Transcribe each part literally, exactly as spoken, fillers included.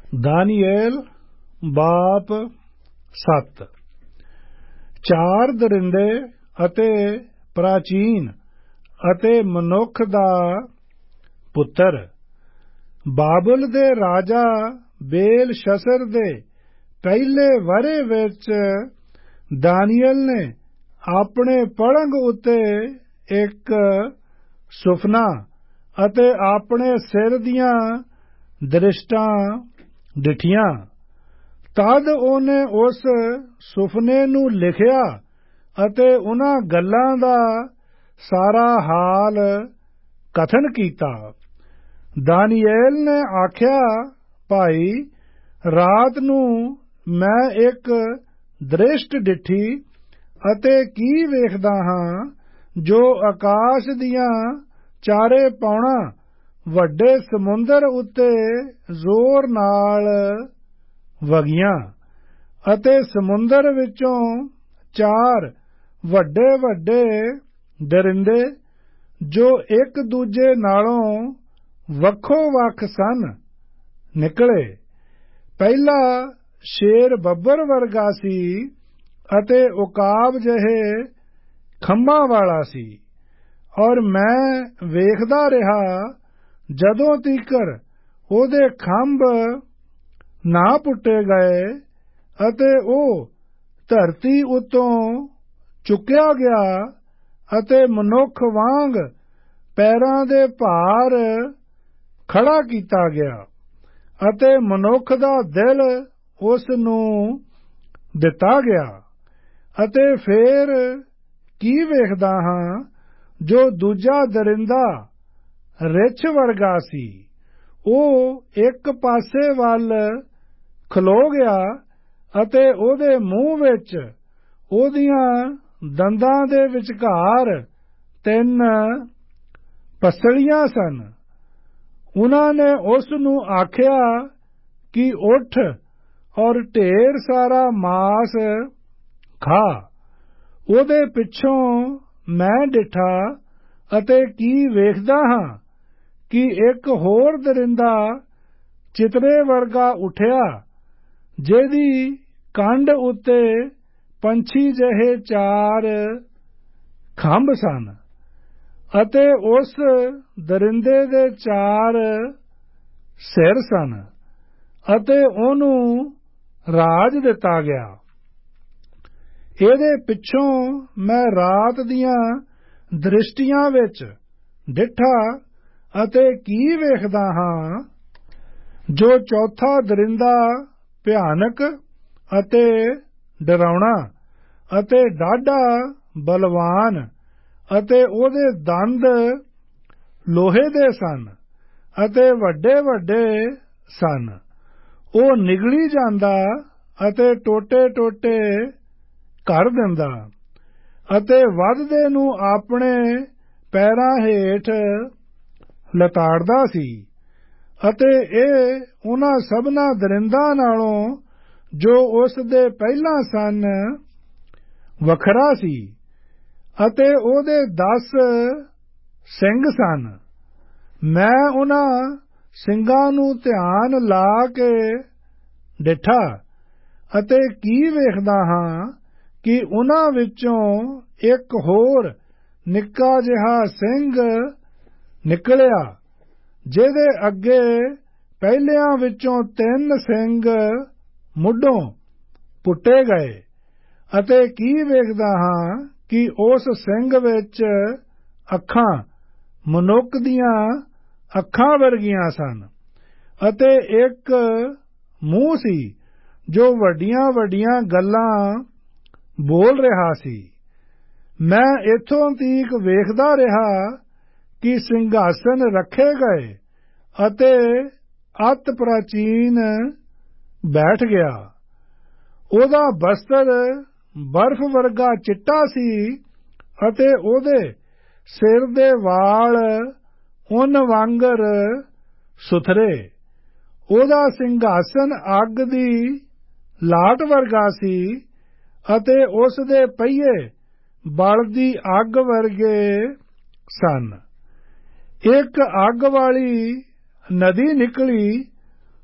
ਦਾਨੀਏਲ ਬਾਪ ਸੱਤ। ਚਾਰ ਦਰਿੰਦੇ ਅਤੇ ਪ੍ਰਾਚੀਨ ਅਤੇ ਮਨੁੱਖ ਦਾ ਪੁੱਤਰ। ਬਾਬਲ ਦੇ ਰਾਜਾ ਬੇਲਸ਼ਸਰ ਦੇ ਪਹਿਲੇ ਵਰ੍ਹੇ ਵਿੱਚ ਦਾਨੀਏਲ ਨੇ ਆਪਣੇ ਪਲੰਘ ਉੱਤੇ ਇੱਕ ਸੁਪਨਾ ਅਤੇ ਆਪਣੇ ਸਿਰ ਦੀਆਂ ਦ੍ਰਿਸ਼ਟਾਂ ਡਿਠੀਆਂ। ਤਦ ਉਹਨੇ ਉਸ ਸੁਪਨੇ ਨੂੰ ਲਿਖਿਆ ਅਤੇ ਉਹਨਾਂ ਗੱਲਾਂ ਦਾ ਸਾਰਾ ਹਾਲ ਕਥਨ ਕੀਤਾ। ਦਾਨੀਏਲ ਨੇ ਆਖਿਆ, ਭਾਈ, ਰਾਤ ਨੂੰ ਮੈਂ ਇੱਕ ਦ੍ਰਿਸ਼ਟ ਡਿਠੀ ਅਤੇ ਕੀ ਵੇਖਦਾ ਹਾਂ, ਜੋ ਆਕਾਸ਼ ਦੀਆਂ ਚਾਰੇ ਪੌਣਾਂ ਵੱਡੇ ਸਮੁੰਦਰ ਉੱਤੇ ਜ਼ੋਰ ਨਾਲ ਵਗੀਆਂ ਅਤੇ ਸਮੁੰਦਰ ਵਿੱਚੋਂ ਚਾਰ ਵੱਡੇ ਵੱਡੇ ਦਰਿੰਦੇ, ਜੋ ਇੱਕ ਦੂਜੇ ਨਾਲੋਂ ਵੱਖੋ ਵੱਖ ਸਨ, ਨਿਕਲੇ। ਪਹਿਲਾ ਸ਼ੇਰ ਬੱਬਰ ਵਰਗਾ ਸੀ ਅਤੇ ਉਕਾਬ ਜਿਹੇ ਖੰਭਾਂ ਵਾਲਾ ਸੀ, ਔਰ ਮੈਂ ਵੇਖਦਾ ਰਿਹਾ ਜਦੋਂ ਤੀਕਰ ਉਹਦੇ ਖੰਭ ਨਾ ਪੁੱਟੇ ਗਏ ਅਤੇ ਉਹ ਧਰਤੀ ਉੱਤੋਂ ਚੁੱਕਿਆ ਗਿਆ ਅਤੇ ਮਨੁੱਖ ਵਾਂਗ ਪੈਰਾਂ ਦੇ ਭਾਰ ਖੜਾ ਕੀਤਾ ਗਿਆ ਅਤੇ ਮਨੁੱਖ ਦਾ ਦਿਲ ਉਸ ਨੂੰ ਦਿੱਤਾ ਗਿਆ। ਅਤੇ ਫੇਰ ਕੀ ਵੇਖਦਾ ਹਾਂ, ਜੋ ਦੂਜਾ ਦਰਿੰਦਾ ਰਿੱਛ ਵਰਗਾ ਸੀ, ਉਹ ਇੱਕ ਪਾਸੇ ਵੱਲ ਖਲੋ ਗਿਆ ਅਤੇ ਉਹਦੇ ਮੂੰਹ ਵਿੱਚ ਉਹਦੀਆਂ ਦੰਦਾਂ ਦੇ ਵਿਚਕਾਰ ਤਿੰਨ ਪਸਲੀਆਂ ਸਨ। ਉਹਨਾਂ ਨੇ ਉਸ ਨੂੰ ਆਖਿਆ ਕਿ ਉੱਠ ਔਰ ਢੇਰ ਸਾਰਾ ਮਾਸ ਖਾ। ਉਹਦੇ ਪਿੱਛੋਂ ਮੈਂ ਡਿਠਾ ਅਤੇ ਕੀ ਵੇਖਦਾ ਹਾਂ ਕਿ ਇੱਕ ਹੋਰ ਦਰਿੰਦਾ ਚਿਤਰੇ ਵਰਗਾ ਉੱਠਿਆ, ਜਿਹਦੀ ਕੰਡ ਉੱਤੇ ਪੰਛੀ ਜਿਹੇ ਚਾਰ ਖੰਭ ਸਨ ਅਤੇ ਉਸ ਦਰਿੰਦੇ ਦੇ ਚਾਰ ਸਿਰ ਸਨ ਅਤੇ ਉਹਨੂੰ ਰਾਜ ਦਿੱਤਾ ਗਿਆ। ਇਹਦੇ ਪਿੱਛੋਂ ਮੈਂ ਰਾਤ ਦੀਆਂ ਦ੍ਰਿਸ਼ਟੀਆਂ ਵਿੱਚ ਡਿਠਾ ਅਤੇ ਕੀ ਵੇਖਦਾ ਹਾਂ, ਜੋ ਚੌਥਾ ਦਰਿੰਦਾ ਭਿਆਨਕ ਅਤੇ ਡਰਾਉਣਾ ਅਤੇ ਡਾਢਾ ਬਲਵਾਨ ਅਤੇ ਉਹਦੇ ਦੰਦ ਲੋਹੇ ਦੇ ਸਨ ਅਤੇ ਵੱਡੇ ਵੱਡੇ ਸਨ। ਉਹ ਨਿਗਲੀ ਜਾਂਦਾ ਅਤੇ ਟੋਟੇ ਟੋਟੇ ਕਰ ਦਿੰਦਾ ਅਤੇ ਵੱਧਦੇ ਨੂੰ ਆਪਣੇ ਪੈਰਾਂ ਹੇਠ ਲਤਾੜਦਾ ਸੀ। ਅਤੇ ਇਹ ਉਹਨਾਂ ਸਭਨਾਂ ਦਰਿੰਦਾਂ ਨਾਲੋਂ ਜੋ ਉਸ ਦੇ ਪਹਿਲਾਂ ਸਨ ਵੱਖਰਾ ਸੀ ਅਤੇ ਉਹਦੇ ਦਸ ਸਿੰਘ ਸਨ। ਮੈਂ ਉਹਨਾਂ ਸਿੰਘਾਂ ਨੂੰ ਧਿਆਨ ਲਾ ਕੇ ਡਿਠਾ ਅਤੇ ਕੀ ਵੇਖਦਾ ਹਾਂ ਕਿ ਉਹਨਾਂ ਵਿੱਚੋਂ ਇੱਕ ਹੋਰ ਨਿੱਕਾ ਜਿਹਾ ਸਿੰਘ ਨਿਕਲਿਆ, ਜਿਹਦੇ ਅੱਗੇ ਪਹਿਲਿਆਂ ਵਿੱਚੋਂ ਤਿੰਨ ਸਿੰਘ ਮੁੱਢੋਂ ਪੁੱਟੇ ਗਏ। ਅਤੇ ਕੀ ਵੇਖਦਾ ਹਾਂ ਕਿ ਉਸ ਸਿੰਘ ਵਿੱਚ ਅੱਖਾਂ ਮਨੁੱਖ ਦੀਆਂ ਅੱਖਾਂ ਵਰਗੀਆਂ ਸਨ ਅਤੇ ਇੱਕ ਮੂੰਹ ਸੀ ਜੋ ਵੱਡੀਆਂ ਵੱਡੀਆਂ ਗੱਲਾਂ ਬੋਲ ਰਿਹਾ ਸੀ। ਮੈਂ ਇੱਥੋਂ ਤੀਕ ਵੇਖਦਾ ਰਿਹਾ ਕਿ ਸਿੰਘਾਸਨ ਰੱਖੇ ਗਏ ਅਤੇ ਅਤ ਪ੍ਰਾਚੀਨ ਬੈਠ ਗਿਆ। ਉਹਦਾ ਬਸਤਰ ਬਰਫ਼ ਵਰਗਾ ਚਿੱਟਾ ਸੀ ਅਤੇ ਉਹਦੇ ਸਿਰ ਦੇ ਵਾਲ ਉੱਨ ਵਾਂਗਰ ਸੁਥਰੇ। ਉਹਦਾ ਸਿੰਘਾਸਨ ਅੱਗ ਦੀ ਲਾਟ ਵਰਗਾ ਸੀ ਅਤੇ ਉਸ ਦੇ ਪਹੀਏ ਬਲਦੀ ਅੱਗ ਵਰਗੇ ਸਨ। ਇੱਕ ਅੱਗ ਵਾਲੀ ਨਦੀ ਨਿਕਲੀ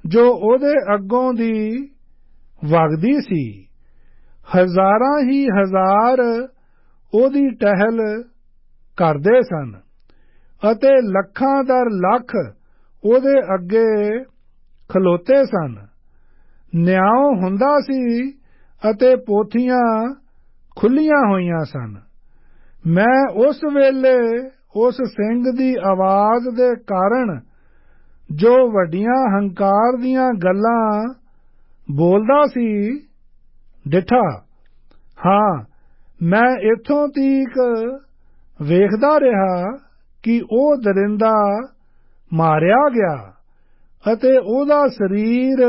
ਜੋ ਉਹਦੇ ਅੱਗੋਂ ਦੀ ਵਗਦੀ ਸੀ। ਹਜ਼ਾਰਾਂ ਹੀ ਹਜ਼ਾਰ ਉਹਦੀ ਟਹਿਲ ਕਰਦੇ ਸਨ ਅਤੇ ਲੱਖਾਂ ਦਰ ਲੱਖ ਉਹਦੇ ਅੱਗੇ ਖਲੋਤੇ ਸਨ। ਨਿਆਂ ਹੁੰਦਾ ਸੀ ਅਤੇ ਪੋਥੀਆਂ ਖੁੱਲੀਆਂ ਹੋਈਆਂ ਸਨ। ਮੈਂ ਉਸ ਵੇਲੇ ਉਸ ਸਿੰਘ ਦੀ ਆਵਾਜ਼ ਦੇ ਕਾਰਨ, ਜੋ ਵੱਡੀਆਂ ਹੰਕਾਰ ਦੀਆਂ ਗੱਲਾਂ ਬੋਲਦਾ ਸੀ, ਡਿਠਾ। ਹਾਂ, ਮੈਂ ਇੱਥੋਂ ਤੀਕ ਵੇਖਦਾ ਰਿਹਾ ਕਿ ਉਹ ਦਰਿੰਦਾ ਮਾਰਿਆ ਗਿਆ ਅਤੇ ਉਹਦਾ ਸਰੀਰ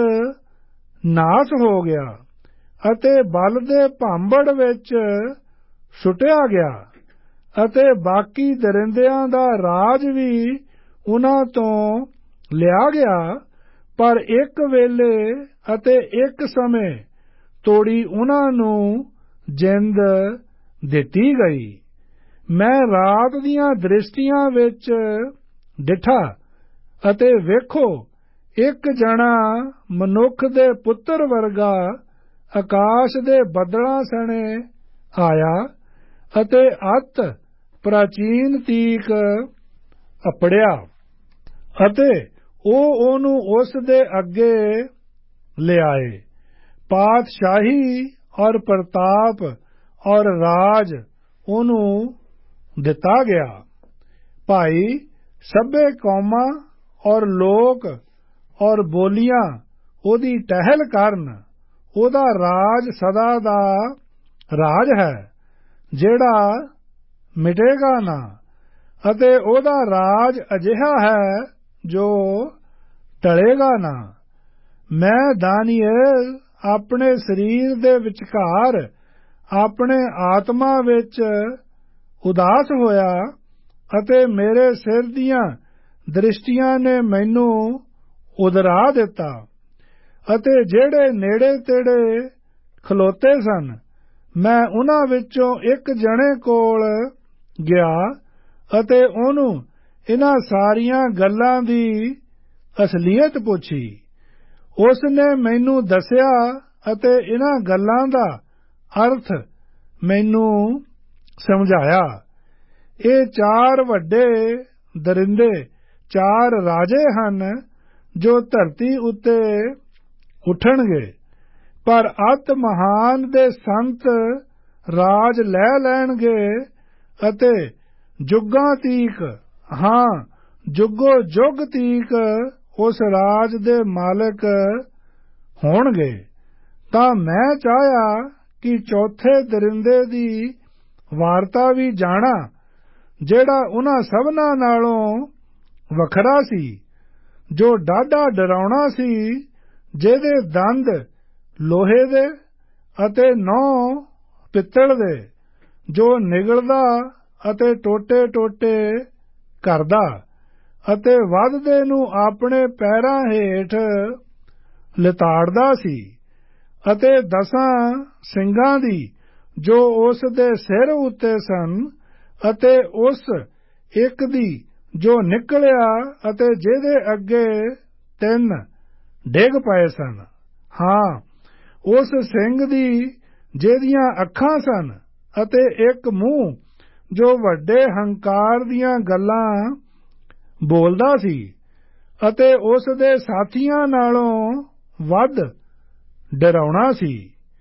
ਨਾਸ ਹੋ ਗਿਆ ਅਤੇ ਬਲ ਦੇ ਭਾਂਬੜ ਵਿੱਚ ਸੁੱਟਿਆ ਗਿਆ ਅਤੇ ਬਾਕੀ ਦਰਿੰਦਿਆਂ ਦਾ ਰਾਜ ਵੀ ਉਹਨਾਂ ਤੋਂ ਲਿਆ ਗਿਆ, ਪਰ ਇੱਕ ਵੇਲੇ ਅਤੇ ਇੱਕ ਸਮੇਂ ਤੋੜੀ ਉਹਨਾਂ ਨੂੰ ਜਿੰਦ ਦਿੱਤੀ ਗਈ। ਮੈਂ ਰਾਤ ਦੀਆਂ ਦ੍ਰਿਸ਼ਟੀਆਂ ਵਿੱਚ ਡਿਠਾ ਅਤੇ ਵੇਖੋ, ਇੱਕ ਜਣਾ ਮਨੁੱਖ ਦੇ ਪੁੱਤਰ ਵਰਗਾ ਆਕਾਸ਼ ਦੇ ਬੱਦਲਾਂ ਸਣੇ ਆਇਆ ਅਤੇ ਅਤ ਪ੍ਰਾਚੀਨ ਤੀਕ ਅੱਪੜਿਆ ਅਤੇ ਉਹ ਉਹਨੂੰ ਉਸ ਦੇ ਅੱਗੇ ਲਿਆਏ। ਪਾਤਸ਼ਾਹੀ ਔਰ ਪ੍ਰਤਾਪ ਔਰ ਰਾਜ ਉਹਨੂੰ ਦਿੱਤਾ ਗਿਆ। ਭਾਈ ਸਭੇ ਕੌਮਾਂ ਔਰ ਲੋਕ ਔਰ ਬੋਲੀਆਂ ਉਹਦੀ ਟਹਿਲ ਕਰਨ। ਉਹਦਾ ਰਾਜ ਸਦਾ ਦਾ ਰਾਜ ਹੈ, ਜਿਹੜਾ ਮਿਟੇਗਾ ਨਾ, ਅਤੇ ਉਹਦਾ ਰਾਜ ਅਜਿਹਾ ਹੈ ਜੋ ਟਲੇਗਾ ਨਾ। ਮੈਂ ਦਾਨੀਏਲ ਆਪਣੇ ਸਰੀਰ ਦੇ ਵਿਚਕਾਰ ਆਪਣੇ ਆਤਮਾ ਵਿੱਚ ਉਦਾਸ ਹੋਇਆ ਅਤੇ ਮੇਰੇ ਸਿਰ ਦੀਆਂ ਦ੍ਰਿਸ਼ਟੀਆਂ ਨੇ ਮੈਨੂੰ ਉਦਰਾ ਦਿੱਤਾ ਅਤੇ ਜਿਹੜੇ ਨੇੜੇ ਤੇੜੇ ਖਲੋਤੇ ਸਨ, ਮੈਂ ਉਹਨਾਂ ਵਿੱਚੋਂ ਇੱਕ ਜਣੇ ਕੋਲ ਗਿਆ ਅਤੇ ਉਹਨੂੰ ਇਹਨਾਂ ਸਾਰੀਆਂ ਗੱਲਾਂ ਦੀ ਅਸਲੀਅਤ ਪੁੱਛੀ। ਉਸ ਨੇ ਮੈਨੂੰ ਦੱਸਿਆ ਅਤੇ ਇਹਨਾਂ ਗੱਲਾਂ ਦਾ ਅਰਥ ਮੈਨੂੰ ਸਮਝਾਇਆ। ਇਹ ਚਾਰ ਵੱਡੇ ਦਰਿੰਦੇ ਚਾਰ ਰਾਜੇ ਹਨ ਜੋ ਧਰਤੀ ਉੱਤੇ ਉੱਠਣਗੇ, ਪਰ ਅਤ ਮਹਾਨ ਦੇ ਸੰਤ ਰਾਜ ਲੈ ਲੈਣਗੇ ਅਤੇ ਜੁਗਾਂ ਤੀਕ, ਹਾਂ ਜੁਗੋ ਜੁਗ ਤੀਕ ਉਸ ਰਾਜ ਦੇ ਮਾਲਕ ਹੋਣਗੇ। ਤਾਂ ਮੈਂ ਚਾਹਿਆ ਕਿ ਚੌਥੇ ਦਰਿੰਦੇ ਦੀ ਵਾਰਤਾ ਵੀ ਜਾਣਾ, ਜਿਹੜਾ ਉਹਨਾਂ ਸਭਨਾਂ ਨਾਲੋਂ ਵੱਖਰਾ ਸੀ, ਜੋ ਡਾਢਾ ਡਰਾਉਣਾ ਸੀ, ਜਿਹਦੇ ਦੰਦ ਲੋਹੇ ਦੇ ਅਤੇ ਨਹੁੰ ਪਿੱਤਲ ਦੇ, ਜੋ ਨਿਗਲਦਾ ਅਤੇ ਟੋਟੇ-ਟੋਟੇ ਕਰਦਾ ਅਤੇ ਵੱਧਦੇ ਨੂੰ ਆਪਣੇ ਪੈਰਾਂ ਹੇਠ ਲਿਤਾੜਦਾ ਸੀ, ਅਤੇ ਦਸਾਂ ਸਿੰਘਾਂ ਦੀ ਜੋ ਉਸ ਦੇ ਸਿਰ ਉੱਤੇ ਸਨ, ਅਤੇ ਉਸ ਇੱਕ ਦੀ ਜੋ ਨਿਕਲਿਆ ਅਤੇ ਜਿਹਦੇ ਅੱਗੇ ਤਿੰਨ ਡਿੱਗ ਪਏ ਸਨ। ਹਾਂ, ਉਸ ਸਿੰਘ ਦੀ ਜਿਹਦੀਆਂ ਅੱਖਾਂ ਸਨ ਅਤੇ ਇੱਕ ਮੂੰਹ ਜੋ ਵੱਡੇ ਹੰਕਾਰ ਦੀਆਂ ਗੱਲਾਂ ਬੋਲਦਾ ਸੀ ਅਤੇ ਉਸ ਦੇ ਸਾਥੀਆਂ ਨਾਲੋਂ ਵੱਧ ਡਰਾਉਣਾ ਸੀ।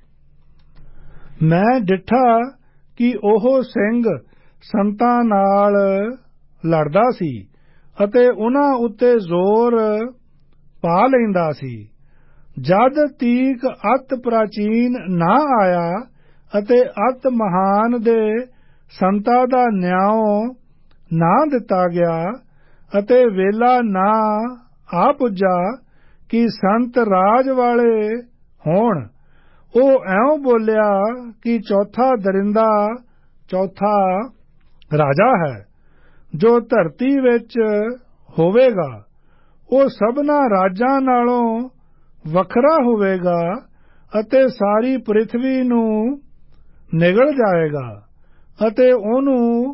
ਮੈਂ ਡਿਠਾ ਕਿ ਉਹ ਸਿੰਘ ਸੰਤਾਂ ਨਾਲ ਲੜਦਾ ਸੀ ਅਤੇ ਉਹਨਾਂ ਉੱਤੇ ਜ਼ੋਰ ਪਾ ਲੈਂਦਾ ਸੀ। ਜਦ ਤੀਕ ਅਤ ਪ੍ਰਾਚੀਨ ਨਾ ਆਇਆ ਅਤੇ ਅਤ ਮਹਾਨ ਦੇ ਸੰਤਾਂ ਦਾ ਨਿਆਂ ਨਾ ਦਿੱਤਾ ਗਿਆ ਅਤੇ ਵੇਲਾ ਨਾ ਆ ਪੁੱਜਾ ਕਿ ਸੰਤ ਰਾਜ ਵਾਲੇ ਹੋਣ, ਉਹ ਐਉਂ ਬੋਲਿਆ ਕਿ ਚੌਥਾ ਦਰਿੰਦਾ ਚੌਥਾ ਰਾਜਾ ਹੈ ਜੋ ਧਰਤੀ ਵਿੱਚ ਹੋਵੇਗਾ। ਉਹ ਸਭਨਾਂ ਰਾਜਾਂ ਨਾਲੋਂ ਵੱਖਰਾ ਹੋਵੇਗਾ ਅਤੇ ਸਾਰੀ ਪ੍ਰਿਥਵੀ ਨੂੰ ਨਿਗਲ ਜਾਏਗਾ ਅਤੇ ਉਹਨੂੰ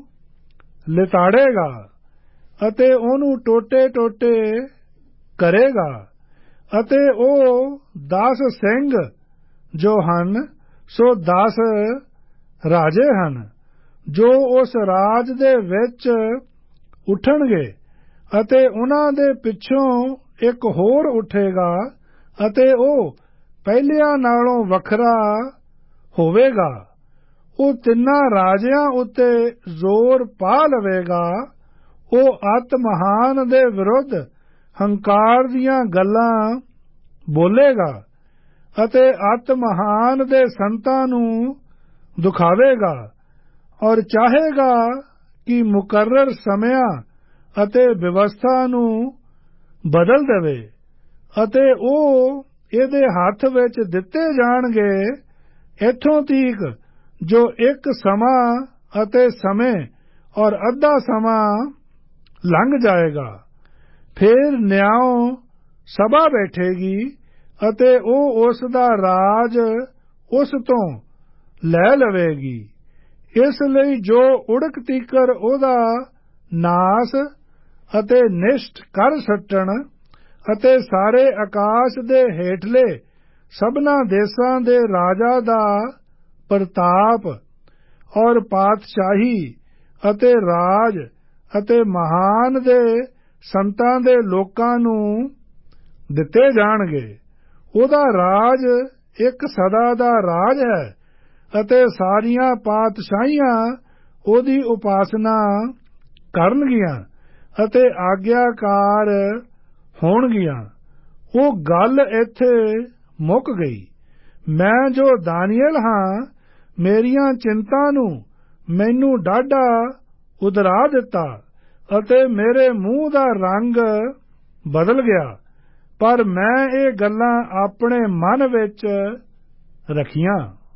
ਲਿਤਾੜੇਗਾ ਅਤੇ ਉਹਨੂੰ ਟੋਟੇ-ਟੋਟੇ ਕਰੇਗਾ ਅਤੇ ਉਹ ਦਸ ਸਿੰਘ ਜੋ ਹਨ ਸੋ ਦਸ ਰਾਜੇ ਹਨ, ਜੋ ਉਸ ਰਾਜ ਦੇ ਵਿੱਚ ਉੱਠਣਗੇ, ਅਤੇ ਉਨ੍ਹਾਂ ਦੇ ਪਿੱਛੋਂ ਇੱਕ ਹੋਰ ਉੱਠੇਗਾ ਅਤੇ ਉਹ ਪਹਿਲਿਆਂ ਨਾਲੋਂ ਵੱਖਰਾ ਹੋਵੇਗਾ। ਉਹ ਤਿੰਨਾਂ ਰਾਜਿਆਂ ਉੱਤੇ ਜ਼ੋਰ ਪਾ ਲਵੇਗਾ। ਉਹ ਅਤ ਮਹਾਨ ਦੇ ਵਿਰੁੱਧ ਹੰਕਾਰ ਦੀਆਂ ਗੱਲਾਂ ਬੋਲੇਗਾ ਅਤੇ ਅਤ ਮਹਾਨ ਦੇ ਸੰਤਾਂ ਨੂੰ ਦੁਖਾਵੇਗਾ, ਔਰ ਚਾਹੇਗਾ ਕਿ ਮੁਕਰਰ ਸਮਿਆਂ ਅਤੇ ਵਿਵਸਥਾ ਨੂੰ ਬਦਲ ਦੇਵੇ, ਅਤੇ ਉਹ ਇਹਦੇ ਹੱਥ ਵਿੱਚ ਦਿੱਤੇ ਜਾਣਗੇ ਇੱਥੋਂ ਤੀਕ ਜੋ ਇੱਕ ਸਮਾਂ ਅਤੇ ਸਮੇਂ ਔਰ ਅੱਧਾ ਸਮਾਂ ਲੰਘ ਜਾਏਗਾ। ਫਿਰ ਨਿਆਂ ਸਭਾ ਬੈਠੇਗੀ ਅਤੇ ਉਹ ਉਸ ਦਾ ਰਾਜ ਉਸ ਤੋਂ ਲੈ ਲਵੇਗੀ। ਇਸ ਲਈ ਜੋ ਉੜਕ ਤੀਕਰ ਉਹਦਾ ਨਾਸ ਅਤੇ ਨਿਸ਼ਟ ਕਰ ਸੱਟਣ, ਅਤੇ ਸਾਰੇ ਆਕਾਸ਼ ਦੇ ਹੇਠਲੇ ਸਭਨਾ ਦੇਸ਼ਾਂ ਦੇ ਰਾਜਾ ਦਾ ਪ੍ਰਤਾਪ ਔਰ ਪਾਤਸ਼ਾਹੀ ਅਤੇ ਰਾਜ ਅਤੇ ਮਹਾਨ ਦੇ ਸੰਤਾਂ ਦੇ ਲੋਕਾਂ ਨੂੰ ਦਿੱਤੇ ਜਾਣਗੇ। ਉਹਦਾ ਰਾਜ ਇੱਕ ਸਦਾ ਦਾ ਰਾਜ ਹੈ, ਅਤੇ ਸਾਰੀਆਂ ਪਾਤਸ਼ਾਹੀਆਂ ਉਹਦੀ ਉਪਾਸਨਾ ਕਰਨਗੀਆਂ ਅਤੇ ਆਗਿਆਕਾਰ ਹੋਣਗੀਆਂ। ਉਹ ਗੱਲ ਇੱਥੇ ਮੁੱਕ ਗਈ। ਮੈਂ ਜੋ ਦਾਨੀਏਲ ਹਾਂ, ਮੇਰੀਆਂ ਚਿੰਤਾ ਨੂੰ ਮੈਨੂੰ ਡਾਢਾ ਉਧਰਾ ਦਿੱਤਾ, ਅਤੇ ਮੇਰੇ ਮੂੰਹ ਦਾ ਰੰਗ ਬਦਲ ਗਿਆ, ਪਰ ਮੈਂ ਇਹ ਗੱਲਾਂ ਆਪਣੇ ਮਨ ਵਿੱਚ ਰੱਖੀਆਂ।